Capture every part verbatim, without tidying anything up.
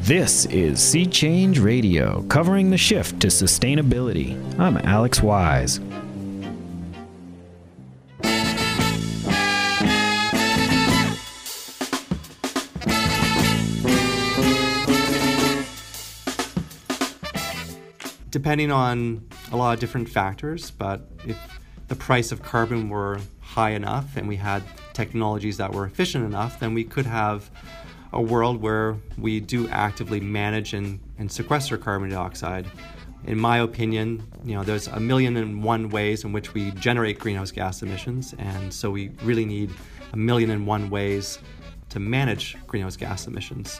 This is Sea Change Radio, covering the shift to sustainability. I'm Alex Wise. Depending on a lot of different factors, but if the price of carbon were high enough and we had technologies that were efficient enough, then we could have a world where we do actively manage and, and sequester carbon dioxide. In my opinion, you know, there's a million and one ways in which we generate greenhouse gas emissions, and so we really need a million and one ways to manage greenhouse gas emissions.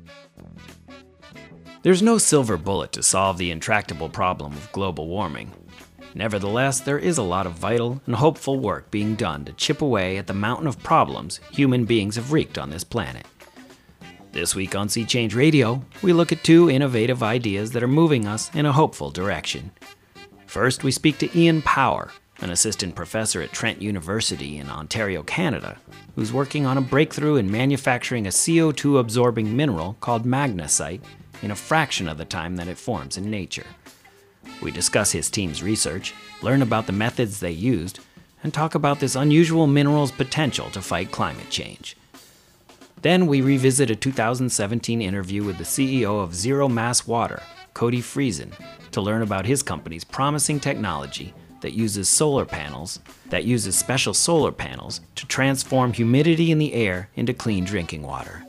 There's no silver bullet to solve the intractable problem of global warming. Nevertheless, there is a lot of vital and hopeful work being done to chip away at the mountain of problems human beings have wreaked on this planet. This week on Sea Change Radio, we look at two innovative ideas that are moving us in a hopeful direction. First, we speak to Ian Power, an assistant professor at Trent University in Ontario, Canada, who's working on a breakthrough in manufacturing a C O two absorbing mineral called magnesite in a fraction of the time that it forms in nature. We discuss his team's research, learn about the methods they used, and talk about this unusual mineral's potential to fight climate change. Then we revisit a two thousand seventeen interview with the C E O of Zero Mass Water, Cody Friesen, to learn about his company's promising technology that uses solar panels, that uses special solar panels to transform humidity in the air into clean drinking water.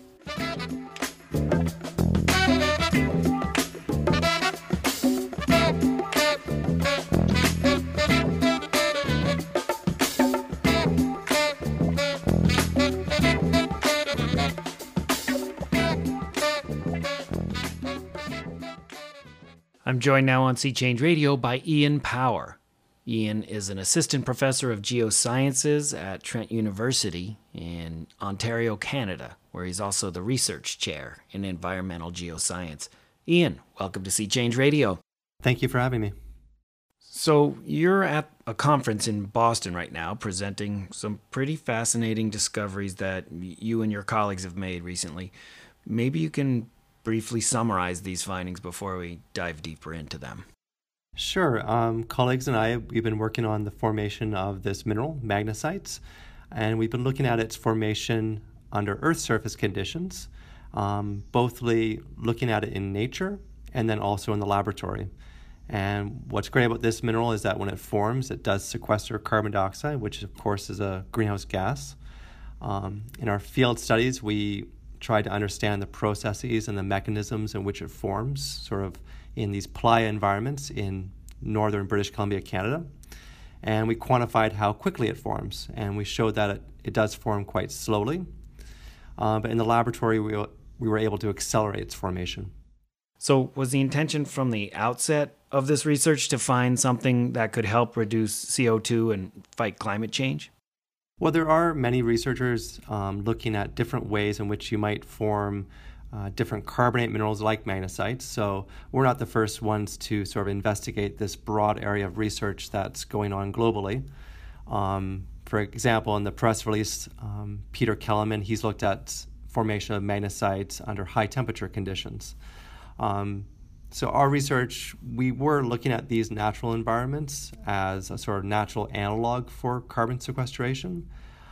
I'm joined now on Sea Change Radio by Ian Power. Ian is an assistant professor of geosciences at Trent University in Ontario, Canada, where he's also the research chair in environmental geoscience. Ian, welcome to Sea Change Radio. Thank you for having me. So you're at a conference in Boston right now presenting some pretty fascinating discoveries that you and your colleagues have made recently. Maybe you can briefly summarize these findings before we dive deeper into them. Sure. Um, colleagues and I, we've been working on the formation of this mineral, magnesite, and we've been looking at its formation under Earth's surface conditions, um, both looking at it in nature and then also in the laboratory. And what's great about this mineral is that when it forms, it does sequester carbon dioxide, which of course is a greenhouse gas. Um, in our field studies, we try to understand the processes and the mechanisms in which it forms, sort of in these playa environments in northern British Columbia, Canada. And we quantified how quickly it forms, and we showed that it, it does form quite slowly. Uh, but in the laboratory, we, we were able to accelerate its formation. So was the intention from the outset of this research to find something that could help reduce C O two and fight climate change? Well, there are many researchers um, looking at different ways in which you might form uh, different carbonate minerals like magnesite. So we're not the first ones to sort of investigate this broad area of research that's going on globally. Um, for example, in the press release, um, Peter Kellerman, he's looked at formation of magnesite under high temperature conditions. Um, so our research, we were looking at these natural environments as a sort of natural analog for carbon sequestration.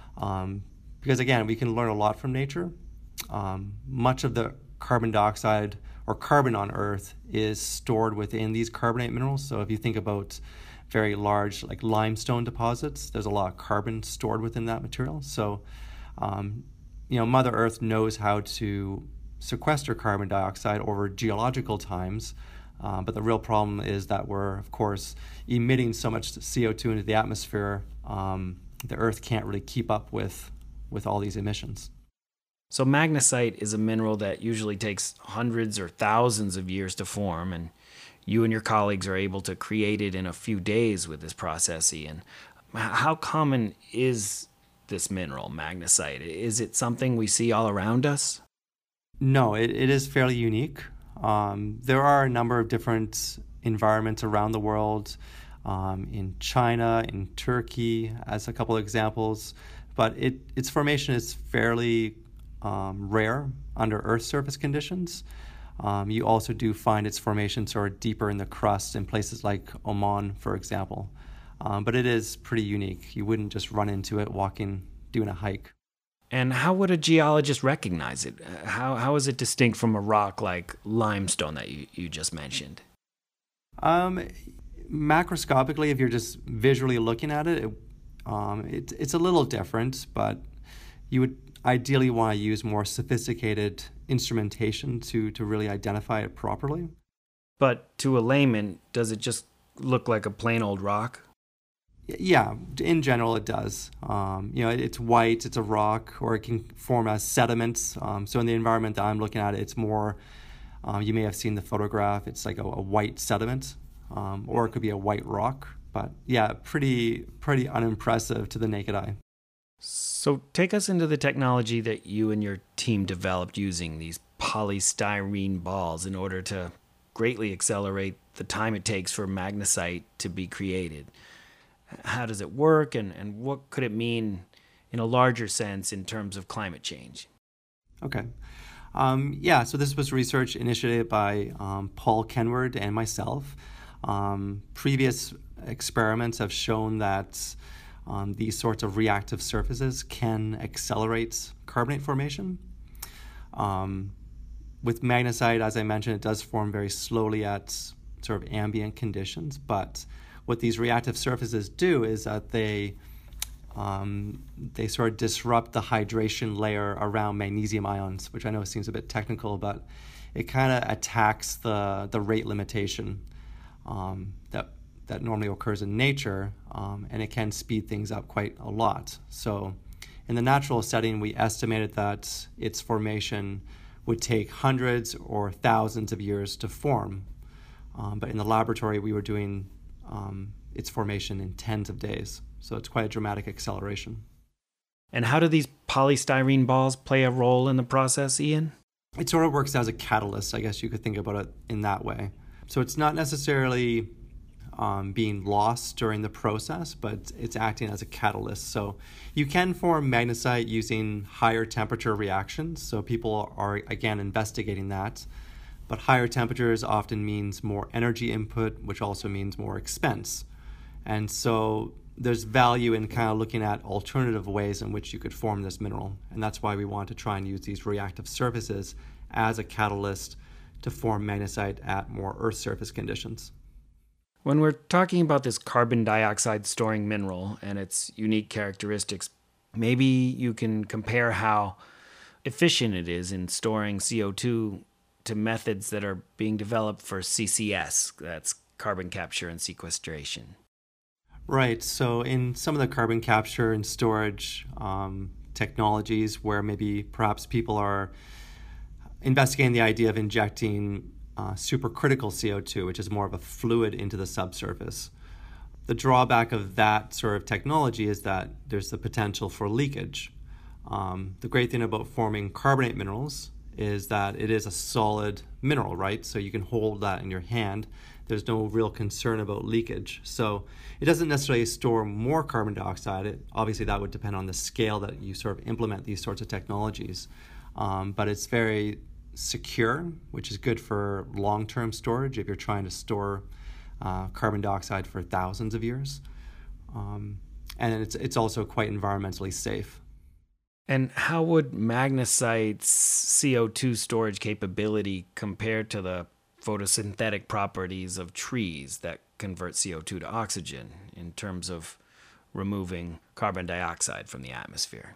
Um, because again, we can learn a lot from nature. Um, much of the carbon dioxide or carbon on Earth is stored within these carbonate minerals. So if you think about very large like limestone deposits, there's a lot of carbon stored within that material. So, um, you know, Mother Earth knows how to sequester carbon dioxide over geological times, uh, but the real problem is that we're, of course, emitting so much C O two into the atmosphere, um, the Earth can't really keep up with, with all these emissions. So magnesite is a mineral that usually takes hundreds or thousands of years to form, and you and your colleagues are able to create it in a few days with this process, Ian. How common is this mineral, magnesite? Is it something we see all around us? No, it, it is fairly unique. Um, there are a number of different environments around the world, um, in China, in Turkey, as a couple of examples, but it, its formation is fairly um, rare under Earth's surface conditions. Um, you also do find its formation sort of deeper in the crust in places like Oman, for example. Um, but it is pretty unique. You wouldn't just run into it walking, doing a hike. And how would a geologist recognize it? How How is it distinct from a rock like limestone that you, you just mentioned? Um, macroscopically, if you're just visually looking at it, it, um, it, it's a little different, but you would ideally want to use more sophisticated instrumentation to, to really identify it properly. But to a layman, does it just look like a plain old rock? Yeah, in general it does. Um, you know, it's white, it's a rock, or it can form as sediments. Um, so in the environment that I'm looking at, it's more, um, you may have seen the photograph, it's like a, a white sediment, um, or it could be a white rock. But yeah, pretty, pretty unimpressive to the naked eye. So take us into the technology that you and your team developed using these polystyrene balls in order to greatly accelerate the time it takes for magnesite to be created. How does it work, and, and what could it mean in a larger sense in terms of climate change? Okay. Um, yeah, so this was research initiated by um, Paul Kenward and myself. Um, previous experiments have shown that um, these sorts of reactive surfaces can accelerate carbonate formation. Um, with magnesite, as I mentioned, it does form very slowly at sort of ambient conditions, but what these reactive surfaces do is that they um, they sort of disrupt the hydration layer around magnesium ions, which I know seems a bit technical, but it kind of attacks the the rate limitation um, that that normally occurs in nature, um, and it can speed things up quite a lot. So, in the natural setting, we estimated that its formation would take hundreds or thousands of years to form, um, but in the laboratory, we were doing Um, its formation in tens of days. So it's quite a dramatic acceleration. And how do these polystyrene balls play a role in the process, Ian? It sort of works as a catalyst, I guess you could think about it in that way. So it's not necessarily um, being lost during the process, but it's acting as a catalyst. So you can form magnesite using higher temperature reactions. So people are, again, investigating that. But higher temperatures often means more energy input, which also means more expense. And so there's value in kind of looking at alternative ways in which you could form this mineral. And that's why we want to try and use these reactive surfaces as a catalyst to form magnesite at more Earth surface conditions. When we're talking about this carbon dioxide storing mineral and its unique characteristics, maybe you can compare how efficient it is in storing C O two to methods that are being developed for C C S, that's carbon capture and sequestration. Right. So in some of the carbon capture and storage um, technologies where maybe perhaps people are investigating the idea of injecting uh, supercritical C O two, which is more of a fluid, into the subsurface. The drawback of that sort of technology is that there's the potential for leakage. Um, the great thing about forming carbonate minerals is that it is a solid mineral, right? So you can hold that in your hand. There's no real concern about leakage. So it doesn't necessarily store more carbon dioxide. It, obviously, that would depend on the scale that you sort of implement these sorts of technologies. Um, but it's very secure, which is good for long-term storage if you're trying to store uh, carbon dioxide for thousands of years. Um, and it's it's also quite environmentally safe. And how would magnesite's C O two storage capability compare to the photosynthetic properties of trees that convert C O two to oxygen in terms of removing carbon dioxide from the atmosphere?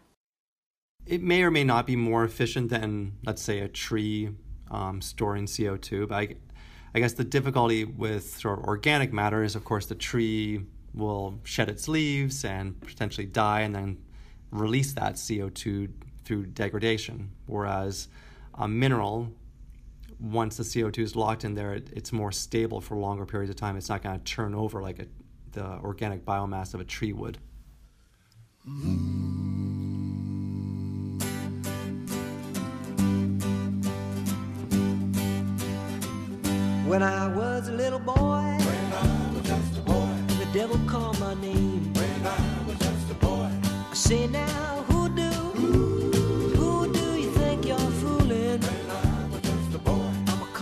It may or may not be more efficient than, let's say, a tree um, storing C O two. But I, I guess the difficulty with sort of organic matter is, of course, the tree will shed its leaves and potentially die and then release that C O two through degradation. Whereas a mineral, once the C O two is locked in there, it, it's more stable for longer periods of time. It's not going to turn over like a, the organic biomass of a tree would. When I was a little boy, when I was just a boy, the devil called my name. when I was just a boy, I say now, who do, who do you think you're fooling? when I was just a boy, I'm a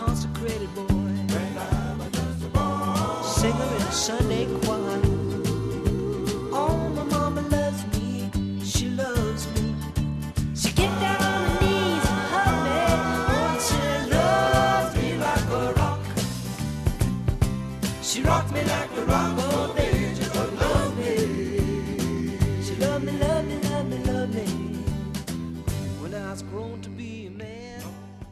rock, oh baby, just love me. She loved me, loved me, loved me, loved me. When I was grown to be a man.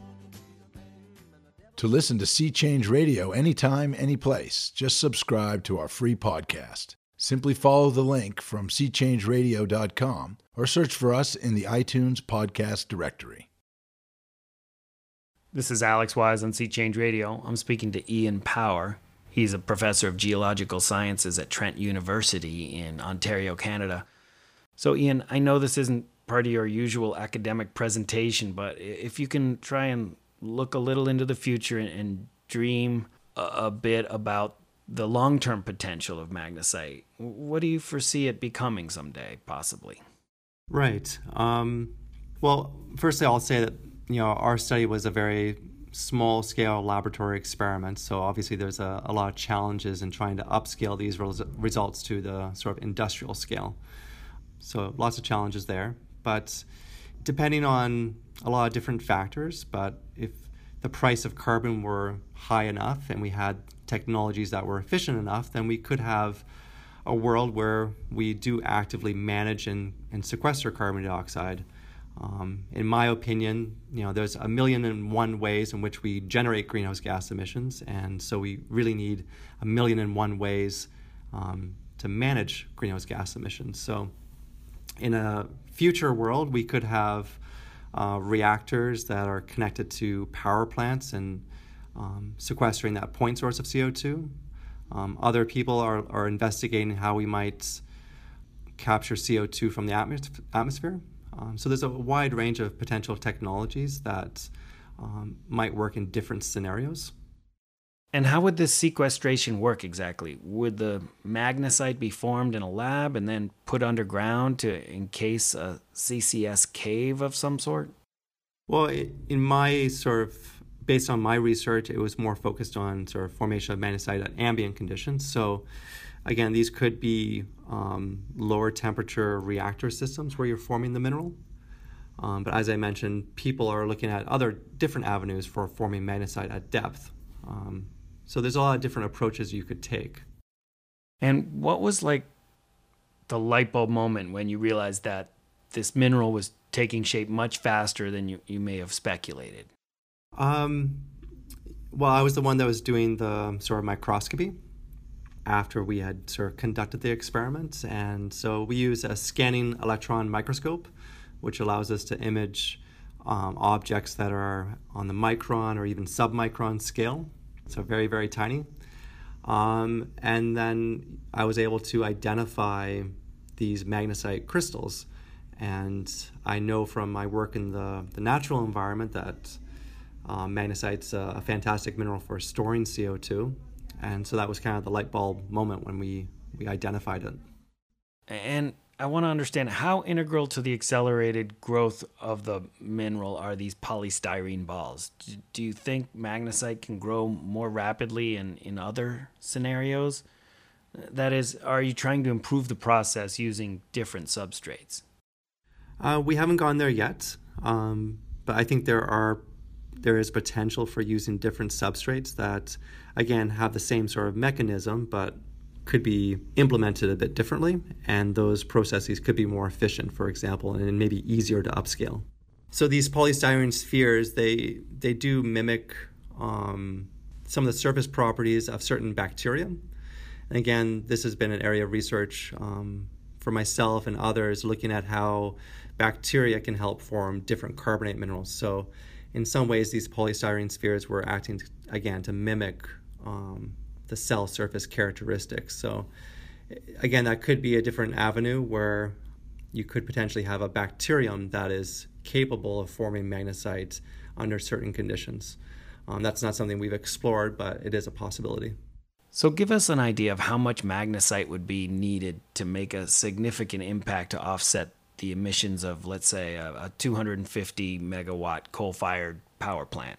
To listen to Sea Change Radio anytime, anyplace, just subscribe to our free podcast. Simply follow the link from sea change radio dot com or search for us in the iTunes podcast directory. This is Alex Wise on Sea Change Radio. I'm speaking to Ian Power. He's a professor of geological sciences at Trent University in Ontario, Canada. So, Ian, I know this isn't part of your usual academic presentation, but if you can try and look a little into the future and, and dream a, a bit about the long-term potential of magnesite, what do you foresee it becoming someday, possibly? Right. Um, well, firstly, I'll say that you know our study was a very small-scale laboratory experiment, so obviously there's a, a lot of challenges in trying to upscale these res- results to the sort of industrial scale. So lots of challenges there, but depending on a lot of different factors, but if the price of carbon were high enough and we had technologies that were efficient enough, then we could have a world where we do actively manage and, and sequester carbon dioxide. Um, in my opinion, you know, there's a million and one ways in which we generate greenhouse gas emissions, and so we really need a million and one ways um, to manage greenhouse gas emissions. So in a future world, we could have uh, reactors that are connected to power plants and um, sequestering that point source of C O two. Um, other people are, are investigating how we might capture C O two from the atmos- atmosphere. Um, so there's a wide range of potential technologies that um, might work in different scenarios. And how would this sequestration work exactly? Would the magnesite be formed in a lab and then put underground to encase a C C S cave of some sort? Well, in my sort of, based on my research, it was more focused on sort of formation of magnesite at ambient conditions. So again, these could be um, lower temperature reactor systems where you're forming the mineral. Um, but as I mentioned, people are looking at other different avenues for forming magnesite at depth. Um, so there's a lot of different approaches you could take. And what was like the light bulb moment when you realized that this mineral was taking shape much faster than you, you may have speculated? Um, well, I was the one that was doing the sort of microscopy after we had sort of conducted the experiment. And so we use a scanning electron microscope, which allows us to image um, objects that are on the micron or even submicron scale. So very, very tiny. Um, and then I was able to identify these magnesite crystals. And I know from my work in the, the natural environment that um, magnesite's a, a fantastic mineral for storing C O two. And so that was kind of the light bulb moment when we, we identified it. And I want to understand how integral to the accelerated growth of the mineral are these polystyrene balls? Do you think magnesite can grow more rapidly in, in other scenarios? That is, are you trying to improve the process using different substrates? Uh, we haven't gone there yet, um, but I think there are there is potential for using different substrates that, again, have the same sort of mechanism, but could be implemented a bit differently, and those processes could be more efficient, for example, and maybe easier to upscale. So these polystyrene spheres, they they do mimic um, some of the surface properties of certain bacteria. And again, this has been an area of research um, for myself and others, looking at how bacteria can help form different carbonate minerals. So in some ways, these polystyrene spheres were acting, to, again, to mimic um, the cell surface characteristics. So again, that could be a different avenue where you could potentially have a bacterium that is capable of forming magnesite under certain conditions. Um, that's not something we've explored, but it is a possibility. So give us an idea of how much magnesite would be needed to make a significant impact to offset the emissions of, let's say, a, a two hundred fifty megawatt coal-fired power plant.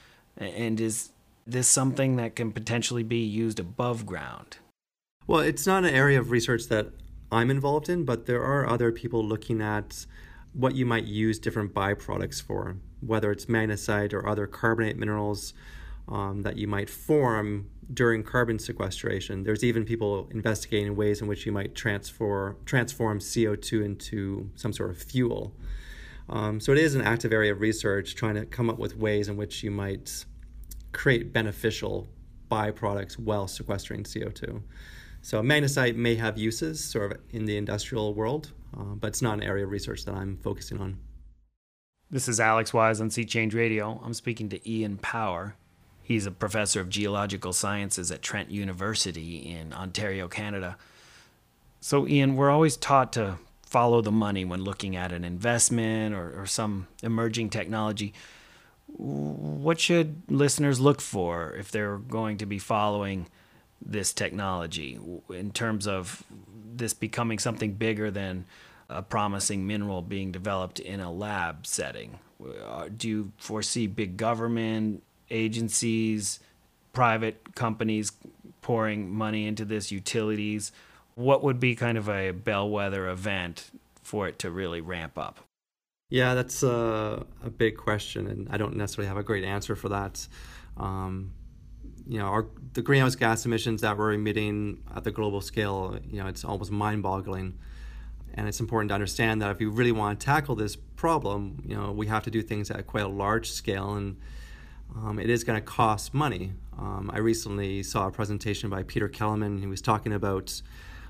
And is this something that can potentially be used above ground? Well, it's not an area of research that I'm involved in, but there are other people looking at what you might use different byproducts for, whether it's magnesite or other carbonate minerals. um, that you might form during carbon sequestration. There's even people investigating ways in which you might transfer, transform C O two into some sort of fuel. Um, so it is an active area of research trying to come up with ways in which you might create beneficial byproducts while sequestering C O two. So magnesite may have uses sort of in the industrial world, uh, but it's not an area of research that I'm focusing on. This is Alex Wise on Sea Change Radio. I'm speaking to Ian Power. He's a professor of geological sciences at Trent University in Ontario, Canada. So, Ian, we're always taught to follow the money when looking at an investment or, or some emerging technology. What should listeners look for if they're going to be following this technology in terms of this becoming something bigger than a promising mineral being developed in a lab setting? Do you foresee big government agencies, private companies pouring money into this, utilities? What would be kind of a bellwether event for it to really ramp up? Yeah, that's a, a big question, and I don't necessarily have a great answer for that. Um, you know, our, the greenhouse gas emissions that we're emitting at the global scale, you know, it's almost mind-boggling. And it's important to understand that if you really want to tackle this problem, you know, we have to do things at quite a large scale, and um, it is going to cost money. Um, I recently saw a presentation by Peter Kellerman. He was talking about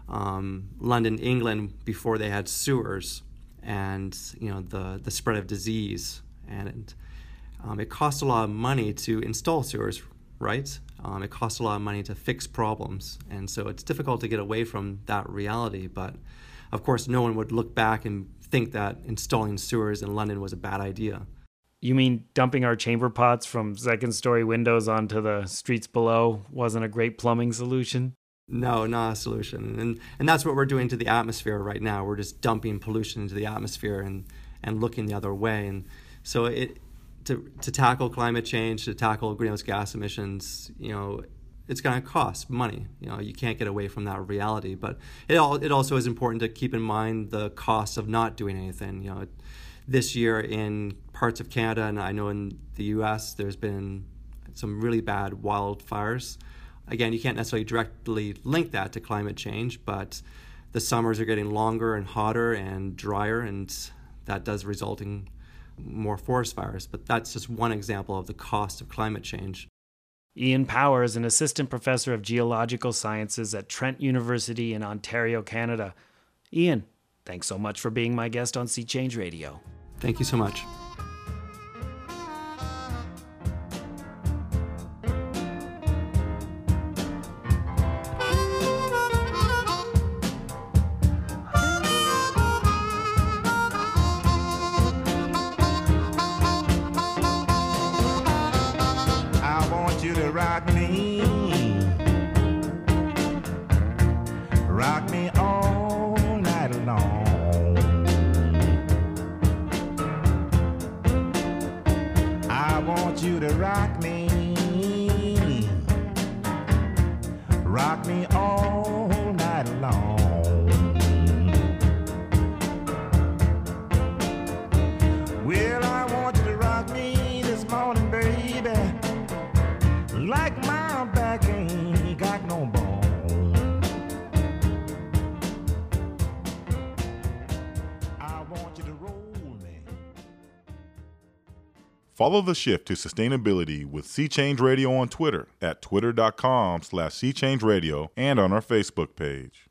um, London, England, before they had sewers, and you know the the spread of disease, and um, it costs a lot of money to install sewers, right? Um, it costs a lot of money to fix problems, and so it's difficult to get away from that reality. But of course, no one would look back and think that installing sewers in London was a bad idea. You mean dumping our chamber pots from second-story windows onto the streets below wasn't a great plumbing solution? No, not a solution. And and that's what we're doing to the atmosphere right now. We're just dumping pollution into the atmosphere and, and looking the other way. And so it to to tackle climate change, to tackle greenhouse gas emissions, you know, it's going to cost money. You know, you can't get away from that reality. But it all it also is important to keep in mind the cost of not doing anything. You know, this year in parts of Canada, and I know in the U S, there's been some really bad wildfires. Again, you can't necessarily directly link that to climate change, but the summers are getting longer and hotter and drier, and that does result in more forest fires. But that's just one example of the cost of climate change. Ian Power is an assistant professor of geological sciences at Trent University in Ontario, Canada. Ian, thanks so much for being my guest on Sea Change Radio. Thank you so much. Rock me, rock me all night long. I want you to rock me, rock me all night long. Well, I want you to rock me this morning, baby, like my back ain't got no bone. I want you to roll me. Follow the shift to sustainability with Sea Change Radio on Twitter at twitter.com slash Sea Change Radio and on our Facebook page.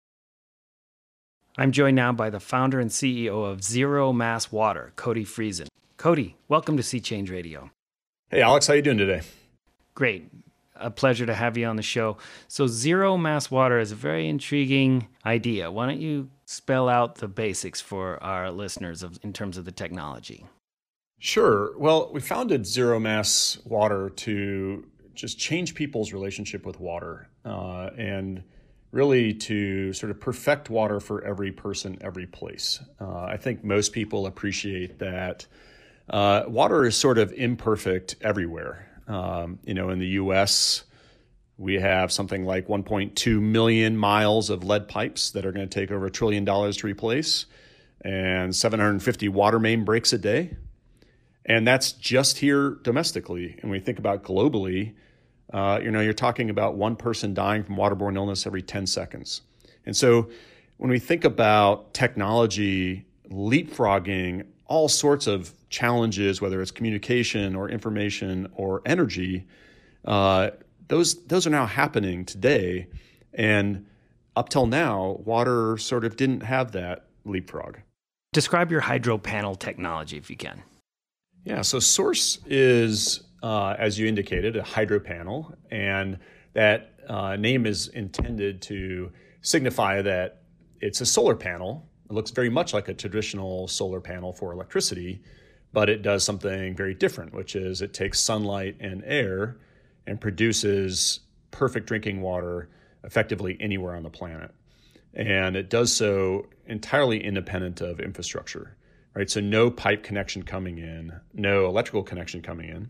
I'm joined now by the founder and C E O of Zero Mass Water, Cody Friesen. Cody, welcome to Sea Change Radio. Hey, Alex, how you doing today? Great. A pleasure to have you on the show. So zero mass water is a very intriguing idea. Why don't you spell out the basics for our listeners of, in terms of the technology? Sure. Well, we founded Zero Mass Water to just change people's relationship with water uh, and really to sort of perfect water for every person, every place. Uh, I think most people appreciate that uh, water is sort of imperfect everywhere. Um, you know, in the U S, we have something like one point two million miles of lead pipes that are going to take over a trillion dollars to replace, and seven hundred fifty water main breaks a day. And that's just here domestically. And when we think about globally, uh, you know, you're talking about one person dying from waterborne illness every ten seconds. And so when we think about technology leapfrogging all sorts of challenges, whether it's communication or information or energy, uh, those those are now happening today. And up till now, water sort of didn't have that leapfrog. Describe your hydro panel technology if you can. Yeah, so Source is, uh, as you indicated, a hydro panel, and that uh, name is intended to signify that it's a solar panel. It looks very much like a traditional solar panel for electricity, but it does something very different, which is it takes sunlight and air and produces perfect drinking water effectively anywhere on the planet. And it does so entirely independent of infrastructure, right? So no pipe connection coming in, no electrical connection coming in,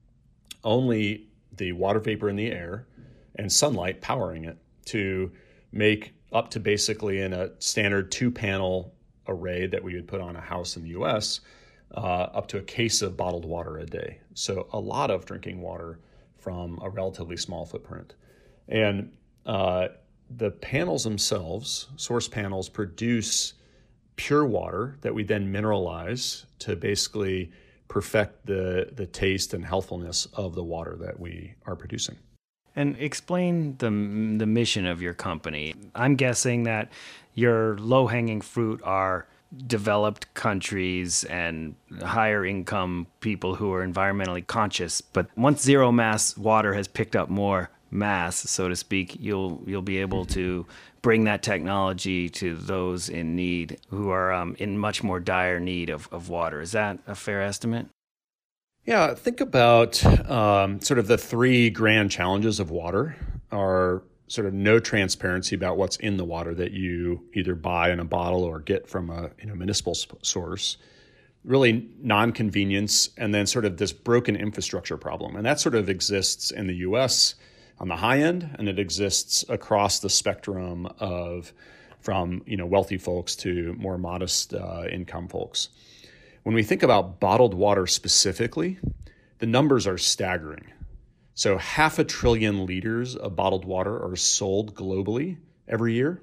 only the water vapor in the air and sunlight powering it to make up to basically in a standard two-panel array that we would put on a house in the U S, uh, up to a case of bottled water a day. So a lot of drinking water from a relatively small footprint. And uh, the panels themselves, Source panels, produce pure water that we then mineralize to basically perfect the, the taste and healthfulness of the water that we are producing. And explain the the mission of your company. I'm guessing that your low-hanging fruit are developed countries and higher income people who are environmentally conscious. But once zero mass water has picked up more mass, so to speak, you'll you'll be able to bring that technology to those in need who are um, in much more dire need of, of water. Is that a fair estimate? Yeah, think about um, sort of the three grand challenges of water are sort of no transparency about what's in the water that you either buy in a bottle or get from a you know, municipal source, really non-convenience, and then sort of this broken infrastructure problem. And that sort of exists in the U S on the high end, and it exists across the spectrum of from you know wealthy folks to more modest uh, income folks. When we think about bottled water specifically, the numbers are staggering. So half a trillion liters of bottled water are sold globally every year.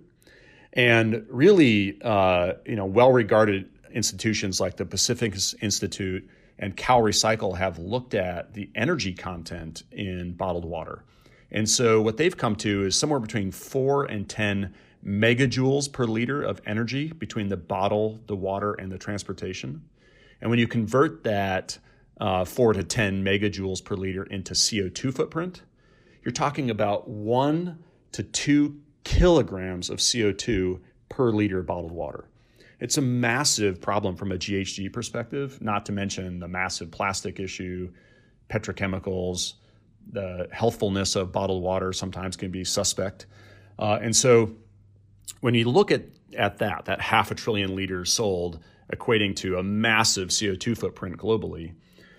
And really, uh, you know, well-regarded institutions like the Pacific Institute and CalRecycle have looked at the energy content in bottled water. And so what they've come to is somewhere between four and ten megajoules per liter of energy between the bottle, the water, and the transportation. And when you convert that uh, four to ten megajoules per liter into C O two footprint, you're talking about one to two kilograms of C O two per liter of bottled water. It's a massive problem from a G H G perspective, not to mention the massive plastic issue, petrochemicals, the healthfulness of bottled water sometimes can be suspect. Uh, and so when you look at, at that, that half a trillion liters sold, equating to a massive C O two footprint globally.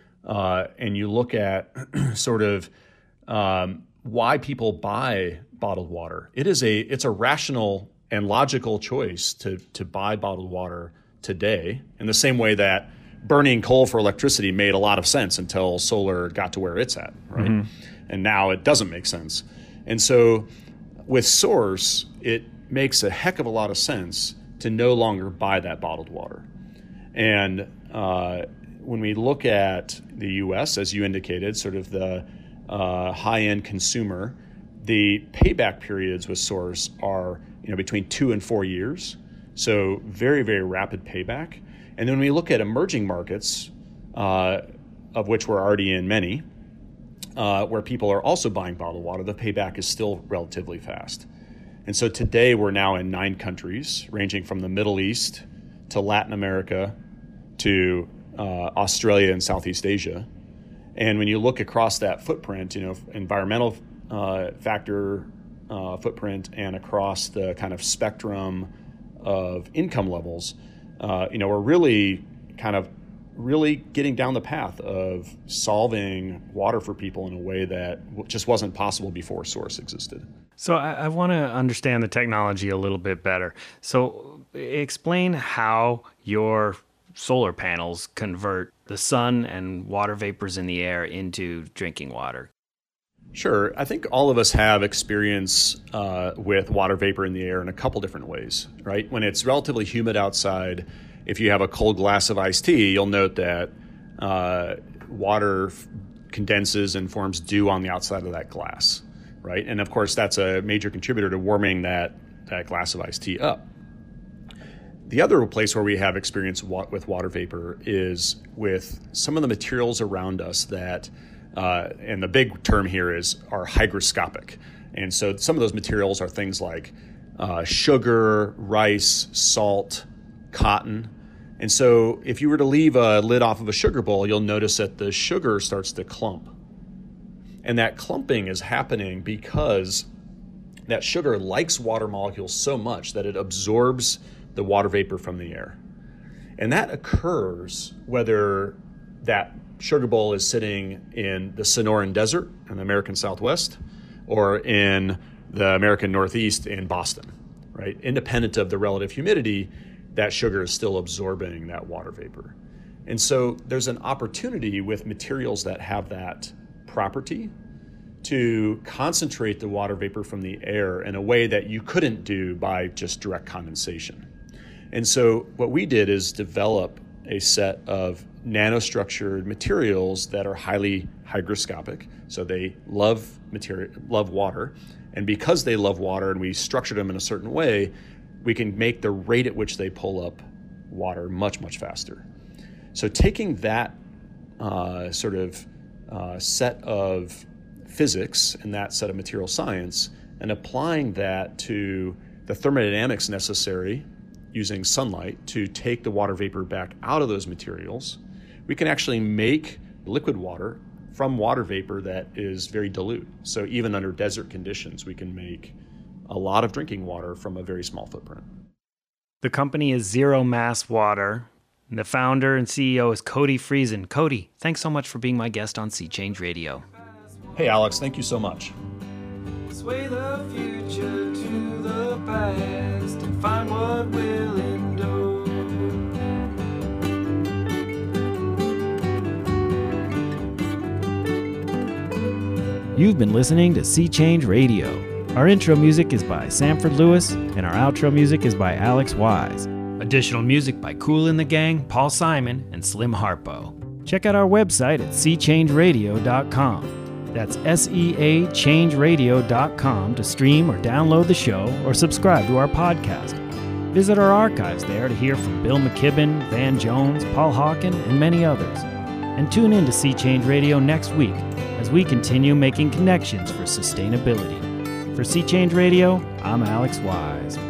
Uh, and you look at sort of um, why people buy bottled water. It is a it's a rational and logical choice to to buy bottled water today, in the same way that burning coal for electricity made a lot of sense until solar got to where it's at, right? Mm-hmm. And now it doesn't make sense. And so with Source, it makes a heck of a lot of sense to no longer buy that bottled water. And uh, when we look at the U S, as you indicated, sort of the uh, high-end consumer, the payback periods with Source are you know between two and four years, so very, very rapid payback. And then when we look at emerging markets, uh, of which we're already in many, uh, where people are also buying bottled water, the payback is still relatively fast. And so today we're now in nine countries, ranging from the Middle East to Latin America, to uh, Australia and Southeast Asia. And when you look across that footprint, you know, environmental uh, factor uh, footprint and across the kind of spectrum of income levels, uh, you know, we're really kind of really getting down the path of solving water for people in a way that just wasn't possible before Source existed. So I, I want to understand the technology a little bit better. So explain how your solar panels convert the sun and water vapors in the air into drinking water? Sure. I think all of us have experience uh, with water vapor in the air in a couple different ways, right? When it's relatively humid outside, if you have a cold glass of iced tea, you'll note that uh, water f- condenses and forms dew on the outside of that glass, right? And of course, that's a major contributor to warming that, that glass of iced tea up. The other place where we have experience with water vapor is with some of the materials around us that, uh, and the big term here is, are hygroscopic. And so some of those materials are things like uh, sugar, rice, salt, cotton. And so if you were to leave a lid off of a sugar bowl, you'll notice that the sugar starts to clump. And that clumping is happening because that sugar likes water molecules so much that it absorbs the water vapor from the air. And that occurs whether that sugar bowl is sitting in the Sonoran Desert in the American Southwest or in the American Northeast in Boston, right? Independent of the relative humidity, that sugar is still absorbing that water vapor. And so there's an opportunity with materials that have that property to concentrate the water vapor from the air in a way that you couldn't do by just direct condensation. And so what we did is develop a set of nanostructured materials that are highly hygroscopic. So they love material, love water. And because they love water and we structured them in a certain way, we can make the rate at which they pull up water much, much faster. So taking that uh, sort of uh, set of physics and that set of material science and applying that to the thermodynamics necessary using sunlight to take the water vapor back out of those materials, we can actually make liquid water from water vapor that is very dilute. So even under desert conditions, we can make a lot of drinking water from a very small footprint. The company is Zero Mass Water, and the founder and C E O is Cody Friesen. Cody, thanks so much for being my guest on Sea Change Radio. Hey, Alex, thank you so much. Sway the future to the past and find what will endure. You've been listening to Sea Change Radio. Our intro music is by Sanford Lewis, and our outro music is by Alex Wise. Additional music by Kool and the Gang, Paul Simon, and Slim Harpo. Check out our website at sea change radio dot com. That's S E A change radio dot com to stream or download the show or subscribe to our podcast. Visit our archives there to hear from Bill McKibben, Van Jones, Paul Hawken, and many others. And tune in to Sea Change Radio next week as we continue making connections for sustainability. For Sea Change Radio, I'm Alex Wise.